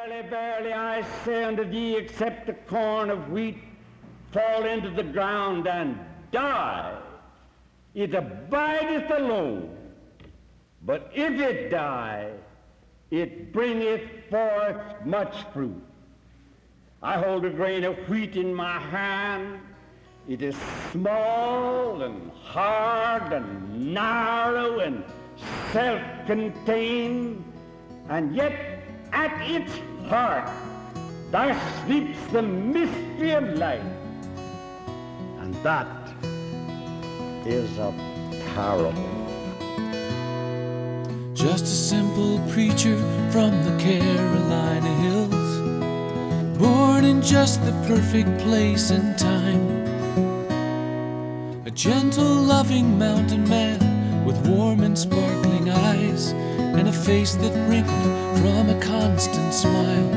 Verily, verily, I say unto thee, except the corn of wheat fall into the ground and die, it abideth alone. But if it die, it bringeth forth much fruit. I hold a grain of wheat in my hand. It is small and hard and narrow and self-contained, and yet at its heart there sleeps the mystery of life, and that is a parable. Just a simple preacher from the Carolina hills, born in just the perfect place and time. A gentle, loving mountain man with warm and sparkling eyes, and a face that wrinkled from a constant smile.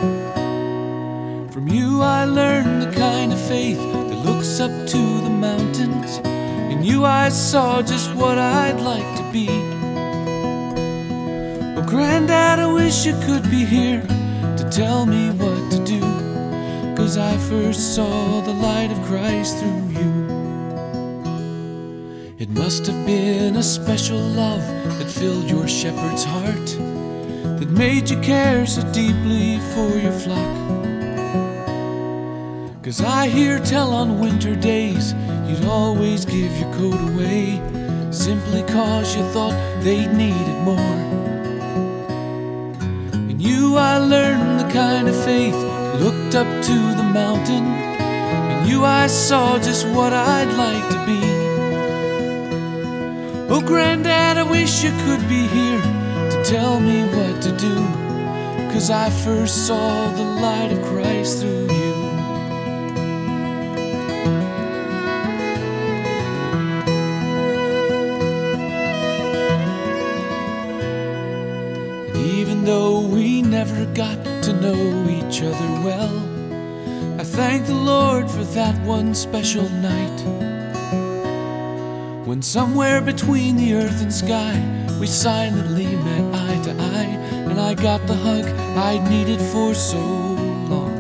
From you I learned the kind of faith that looks up to the mountains. In you I saw just what I'd like to be. Oh, Granddad, I wish you could be here to tell me what to do, 'cause I first saw the light of Christ through you. It must have been a special love that filled your shepherd's heart, that made you care so deeply for your flock. 'Cause I hear tell on winter days you'd always give your coat away, simply 'cause you thought they'd need it more. In you I learned the kind of faith that looked up to the mountain. In you I saw just what I'd like to be. Oh, Granddad, I wish you could be here to tell me what to do, 'cause I first saw the light of Christ through you. And even though we never got to know each other well, I thank the Lord for that one special night, when somewhere between the earth and sky we silently met eye to eye, and I got the hug I'd needed for so long.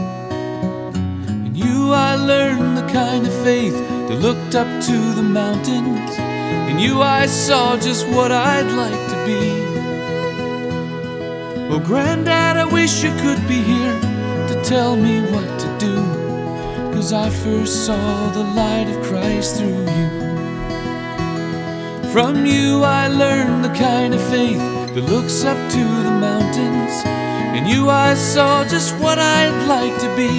In you I learned the kind of faith that looked up to the mountains. In you I saw just what I'd like to be. Oh, Granddad, I wish you could be here to tell me what to do, 'cause I first saw the light of Christ through you. From you I learned the kind of faith that looks up to the mountains. In you I saw just what I'd like to be.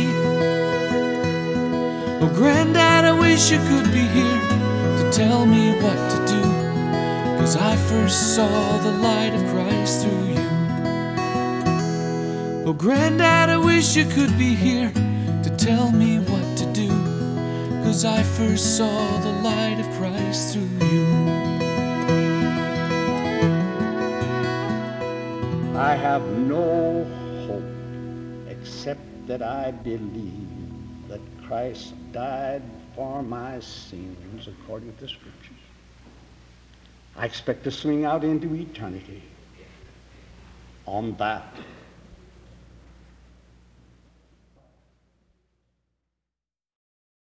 Oh, Granddad, I wish you could be here to tell me what to do, 'cause I first saw the light of Christ through you. Oh, Granddad, I wish you could be here to tell me what to do, 'cause I first saw the light of Christ through you. I have no hope except that I believe that Christ died for my sins according to the Scriptures. I expect to swing out into eternity on that